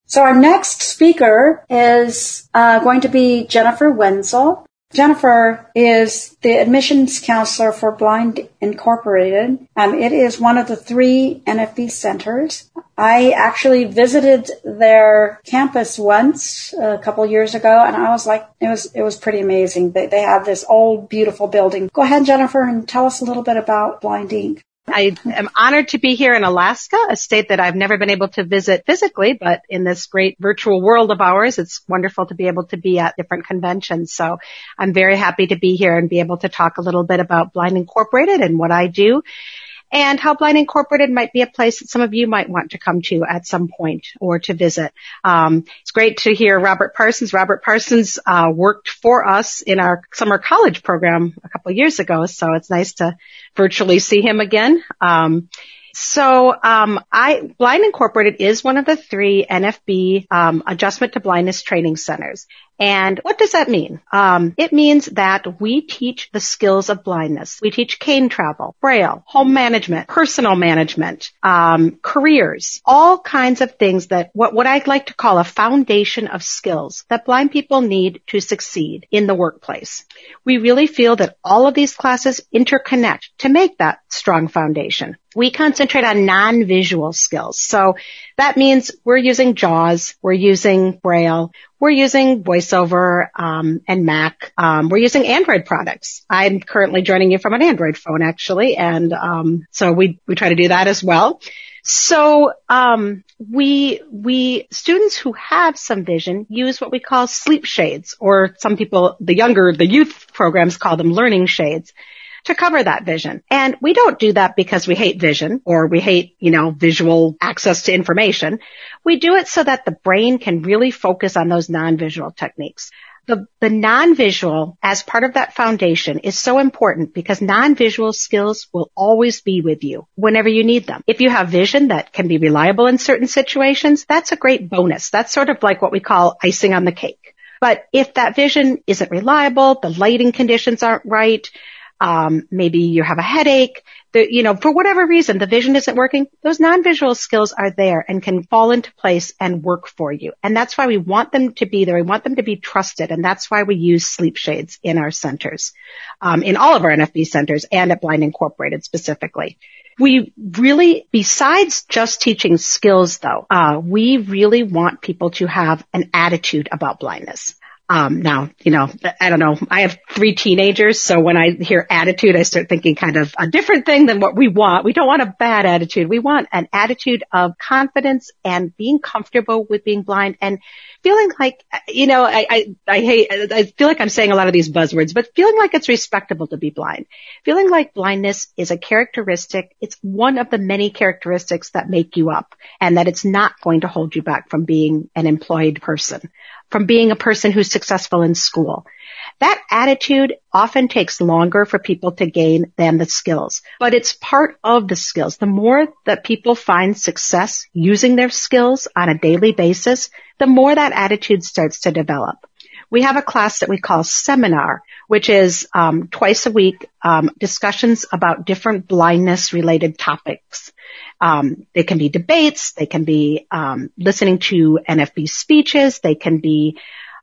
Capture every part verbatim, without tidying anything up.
So our next speaker is uh, going to be Jennifer Wenzel. Jennifer is the admissions counselor for Blind Incorporated. Um, it is one of the three N F B centers. I actually visited their campus once a couple years ago, and I was like, it was it was pretty amazing. They, they have this old, beautiful building. Go ahead, Jennifer, and tell us a little bit about Blind Incorporated. I am honored to be here in Alaska, a state that I've never been able to visit physically, but in this great virtual world of ours, it's wonderful to be able to be at different conventions. So I'm very happy to be here and be able to talk a little bit about Blind Incorporated and what I do, and how Blind Incorporated might be a place that some of you might want to come to at some point or to visit. Um, it's great to hear Robert Parsons. Robert Parsons uh, worked for us in our summer college program a couple of years ago, so it's nice to virtually see him again. Um, So, um, I, Blind Incorporated is one of the three N F B, um, adjustment to blindness training centers. And what does that mean? Um, it means that we teach the skills of blindness. We teach cane travel, braille, home management, personal management, um, careers, all kinds of things that what, what I'd like to call a foundation of skills that blind people need to succeed in the workplace. We really feel that all of these classes interconnect to make that strong foundation. We concentrate on non-visual skills. So that means we're using JAWS, we're using Braille, we're using VoiceOver um, and Mac. Um, we're using Android products. I'm currently joining you from an Android phone, actually, and um, so we we try to do that as well. So um, we we students who have some vision use what we call sleep shades, or some people, the younger, the youth programs call them learning shades, to cover that vision. And we don't do that because we hate vision or we hate, you know, visual access to information. We do it so that the brain can really focus on those non-visual techniques. The, the non-visual, as part of that foundation, is so important because non-visual skills will always be with you whenever you need them. If you have vision that can be reliable in certain situations, that's a great bonus. That's sort of like what we call icing on the cake. But if that vision isn't reliable, the lighting conditions aren't right, Um, maybe you have a headache, the, you know, for whatever reason, the vision isn't working, those non-visual skills are there and can fall into place and work for you. And that's why we want them to be there. We want them to be trusted. And that's why we use sleep shades in our centers, um, in all of our N F B centers and at Blind Incorporated specifically. We really, besides just teaching skills though, uh, we really want people to have an attitude about blindness. Um, now, you know, I don't know. I have three teenagers, so when I hear attitude, I start thinking kind of a different thing than what we want. We don't want a bad attitude. We want an attitude of confidence and being comfortable with being blind and feeling like, you know, I, I, I hate, I feel like I'm saying a lot of these buzzwords, but feeling like it's respectable to be blind. Feeling like blindness is a characteristic. It's one of the many characteristics that make you up, and that it's not going to hold you back from being an employed person, from being a person who's successful in school. That attitude often takes longer for people to gain than the skills, but it's part of the skills. The more that people find success using their skills on a daily basis, the more that attitude starts to develop. We have a class that we call Seminar, which is um, twice a week, um, discussions about different blindness-related topics. Um, they can be debates, they can be um, listening to N F B speeches, they can be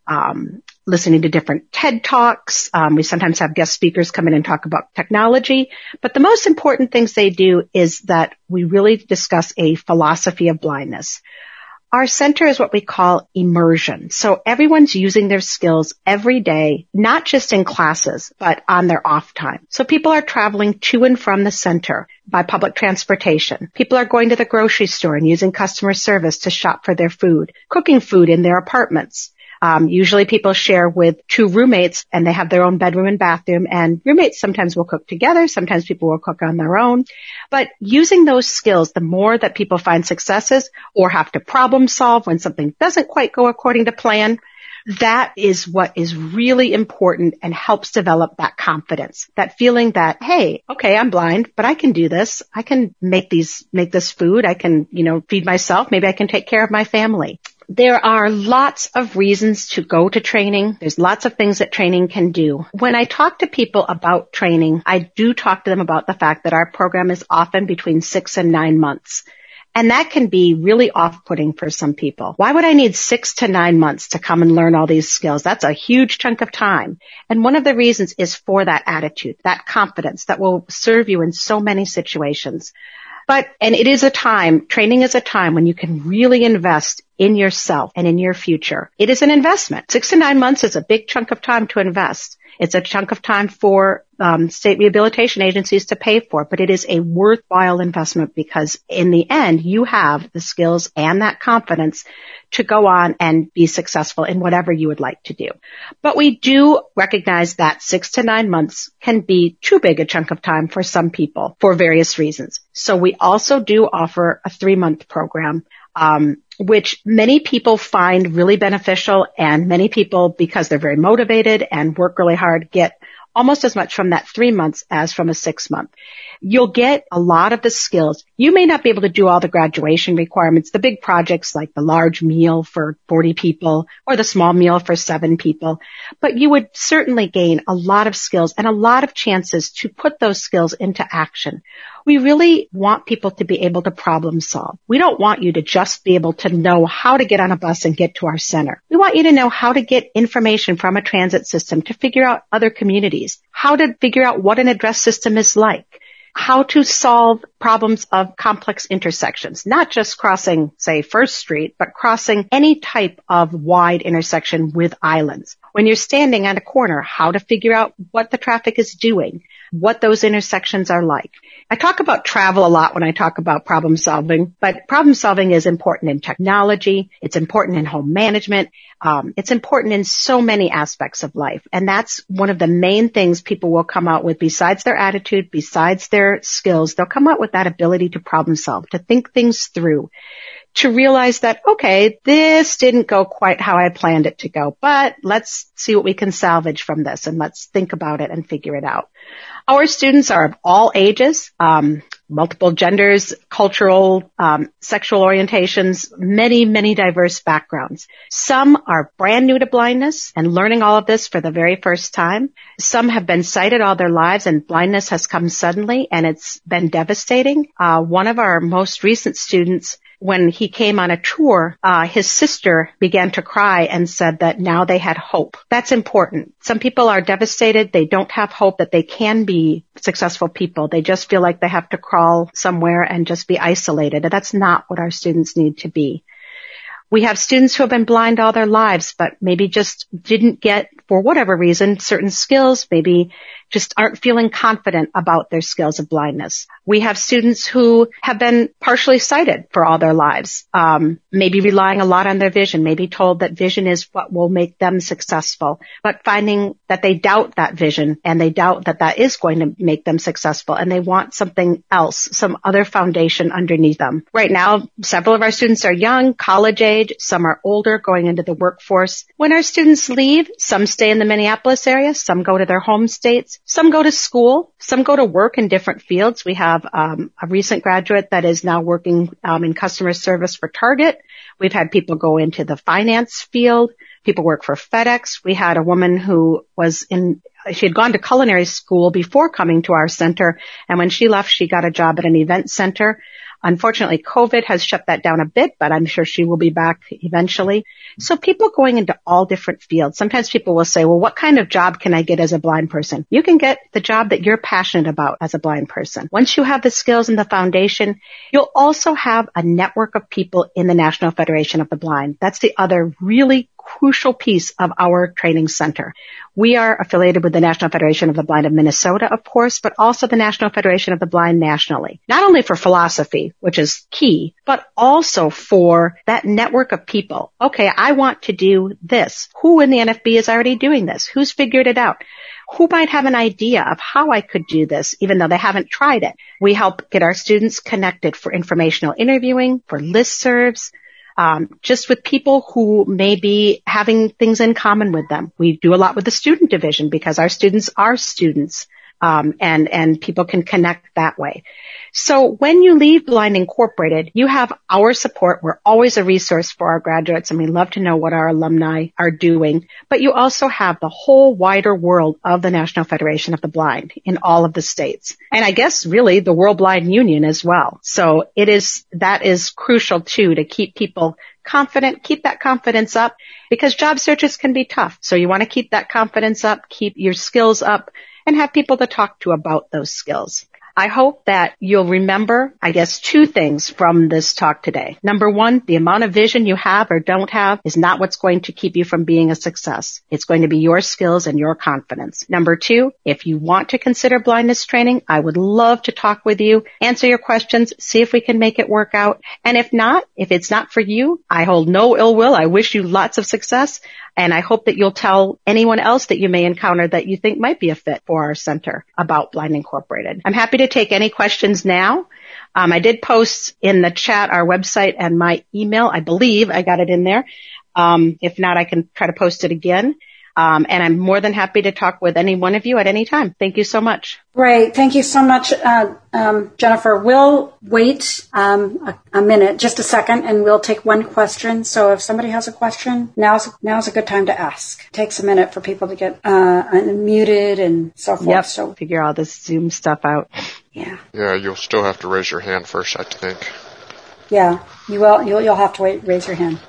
um, listening to different TED Talks. Um, we sometimes have guest speakers come in and talk about technology. But the most important things they do is that we really discuss a philosophy of blindness. Our center is what we call immersion. So everyone's using their skills every day, not just in classes, but on their off time. So people are traveling to and from the center by public transportation. People are going to the grocery store and using customer service to shop for their food, cooking food in their apartments. Um, usually people share with two roommates and they have their own bedroom and bathroom, and roommates sometimes will cook together. Sometimes people will cook on their own. But using those skills, the more that people find successes or have to problem solve when something doesn't quite go according to plan, that is what is really important and helps develop that confidence, that feeling that, hey, okay, I'm blind, but I can do this. I can make these, make this food. I can, you know, feed myself. Maybe I can take care of my family. There are lots of reasons to go to training. There's lots of things that training can do. When I talk to people about training, I do talk to them about the fact that our program is often between six and nine months. And that can be really off-putting for some people. Why would I need six to nine months to come and learn all these skills? That's a huge chunk of time. And one of the reasons is for that attitude, that confidence that will serve you in so many situations. But, and it is a time, training is a time when you can really invest in yourself and in your future. It is an investment. Six to nine months is a big chunk of time to invest. It's a chunk of time for um, state rehabilitation agencies to pay for, but it is a worthwhile investment because in the end, you have the skills and that confidence to go on and be successful in whatever you would like to do. But we do recognize that six to nine months can be too big a chunk of time for some people for various reasons. So we also do offer a three-month program, um, which many people find really beneficial, and many people, because they're very motivated and work really hard, get almost as much from that three months as from a six month. You'll get a lot of the skills. You may not be able to do all the graduation requirements, the big projects like the large meal for forty people or the small meal for seven people, but you would certainly gain a lot of skills and a lot of chances to put those skills into action. We really want people to be able to problem solve. We don't want you to just be able to know how to get on a bus and get to our center. We want you to know how to get information from a transit system, to figure out other communities, how to figure out what an address system is like, how to solve problems of complex intersections, not just crossing, say, First Street, but crossing any type of wide intersection with islands. When you're standing at a corner, how to figure out what the traffic is doing, what those intersections are like. I talk about travel a lot when I talk about problem solving, but problem solving is important in technology. It's important in home management. Um, it's important in so many aspects of life. And that's one of the main things people will come out with besides their attitude, besides their skills. They'll come out with that ability to problem solve, to think things through, to realize that, okay, this didn't go quite how I planned it to go, but let's see what we can salvage from this and let's think about it and figure it out. Our students are of all ages, um, multiple genders, cultural, um, sexual orientations, many, many diverse backgrounds. Some are brand new to blindness and learning all of this for the very first time. Some have been sighted all their lives and blindness has come suddenly and it's been devastating. Uh, one of our most recent students, when he came on a tour, uh, his sister began to cry and said that now they had hope. That's important. Some people are devastated. They don't have hope that they can be successful people. They just feel like they have to crawl somewhere and just be isolated. And that's not what our students need to be. We have students who have been blind all their lives, but maybe just didn't get, for whatever reason, certain skills, maybe just aren't feeling confident about their skills of blindness. We have students who have been partially sighted for all their lives, um, maybe relying a lot on their vision, maybe told that vision is what will make them successful, but finding that they doubt that vision and they doubt that that is going to make them successful and they want something else, some other foundation underneath them. Right now, several of our students are young, college age, some are older, going into the workforce. When our students leave, some stay in the Minneapolis area, some go to their home states. Some go to school, some go to work in different fields. We have um, a recent graduate that is now working um, in customer service for Target. We've had people go into the finance field. People work for FedEx. We had a woman who was in, she had gone to culinary school before coming to our center. And when she left, she got a job at an event center. Unfortunately, COVID has shut that down a bit, but I'm sure she will be back eventually. So people going into all different fields. Sometimes people will say, well, what kind of job can I get as a blind person? You can get the job that you're passionate about as a blind person. Once you have the skills and the foundation, you'll also have a network of people in the National Federation of the Blind. That's the other really crucial piece of our training center. We are affiliated with the National Federation of the Blind of Minnesota, of course, but also the National Federation of the Blind nationally. Not only for philosophy, which is key, but also for that network of people. Okay, I want to do this. Who in the N F B is already doing this? Who's figured it out? Who might have an idea of how I could do this, even though they haven't tried it? We help get our students connected for informational interviewing, for listservs, Um, just with people who may be having things in common with them. We do a lot with the student division because our students are students Um, and, and people can connect that way. So when you leave Blind Incorporated, you have our support. We're always a resource for our graduates, and we love to know what our alumni are doing. But you also have the whole wider world of the National Federation of the Blind in all of the states. And I guess really the World Blind Union as well. So it is, that is crucial too, to keep people confident, keep that confidence up, because job searches can be tough. So you want to keep that confidence up, keep your skills up, and have people to talk to about those skills. I hope that you'll remember, I guess, two things from this talk today. Number one, the amount of vision you have or don't have is not what's going to keep you from being a success. It's going to be your skills and your confidence. Number two, if you want to consider blindness training, I would love to talk with you, answer your questions, see if we can make it work out. And if not, if it's not for you, I hold no ill will. I wish you lots of success. And I hope that you'll tell anyone else that you may encounter that you think might be a fit for our center about Blind Incorporated. I'm happy to take any questions now. Um, I did post in the chat our website and my email. I believe I got it in there. Um, if not, I can try to post it again. Um, and I'm more than happy to talk with any one of you at any time. Thank you so much. Great. Thank you so much, uh, um, Jennifer. We'll wait um, a, a minute, just a second, and we'll take one question. So if somebody has a question, now's, now's a good time to ask. It takes a minute for people to get uh, unmuted and so forth. Yep. So figure all this Zoom stuff out. Yeah. Yeah, you'll still have to raise your hand first, I think. Yeah, you will. You'll, you'll have to wait, raise your hand.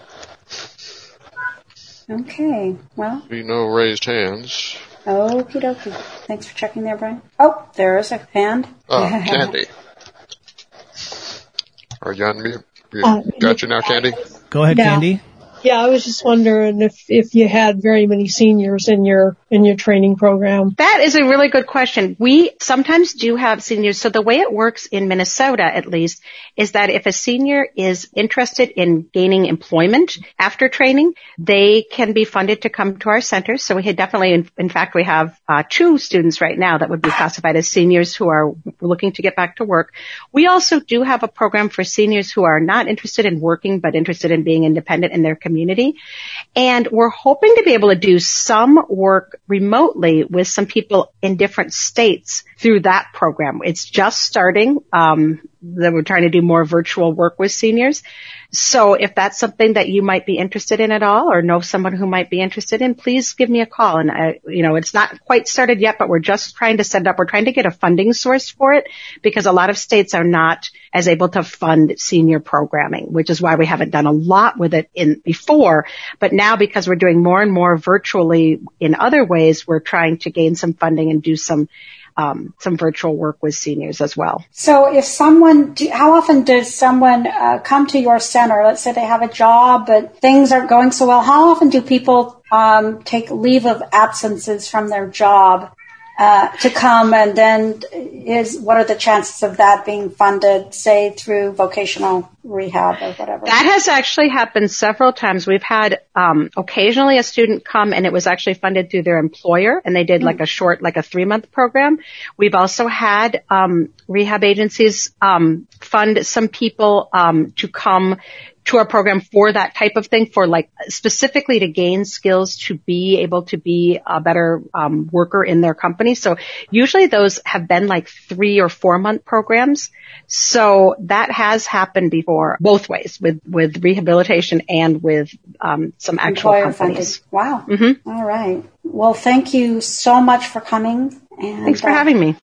Okay, well. Be no raised hands. Okie dokie. Thanks for checking there, Brian. Oh, there is a hand. Oh, Candy. Are you on mute? We Uh, got you now, Candy? Go ahead, Yeah. Candy. Yeah, I was just wondering if, if you had very many seniors in your in your training program. That is a really good question. We sometimes do have seniors. So the way it works in Minnesota, at least, is that if a senior is interested in gaining employment after training, they can be funded to come to our center. So we had definitely, in, in fact, we have uh, two students right now that would be classified as seniors who are looking to get back to work. We also do have a program for seniors who are not interested in working, but interested in being independent in their community. And we're hoping to be able to do some work remotely with some people in different states through that program. It's just starting. Um, that we're trying to do more virtual work with seniors. So if that's something that you might be interested in at all, or know someone who might be interested in, please give me a call. And I, you know, it's not quite started yet, but we're just trying to set it up. We're trying to get a funding source for it because a lot of states are not as able to fund senior programming, which is why we haven't done a lot with it in before. But now, because we're doing more and more virtually in other ways, we're trying to gain some funding and do some Um, some virtual work with seniors as well. So if someone, do, how often does someone uh, come to your center? Let's say they have a job, but things aren't going so well. How often do people um, take leave of absences from their job uh, to come? And then is what are the chances of that being funded, say, through vocational rehab or whatever? That has actually happened several times. We've had um, occasionally a student come and it was actually funded through their employer, and they did like a short, like a three-month program. We've also had um, rehab agencies um, fund some people um, to come to our program for that type of thing, for like specifically to gain skills to be able to be a better um, worker in their company. So usually those have been like three or four month programs. So that has happened before, both ways, with, with rehabilitation and with um, some actual Employer companies. Funded. Wow. Mm-hmm. All right. Well, thank you so much for coming. And, Thanks for uh, having me.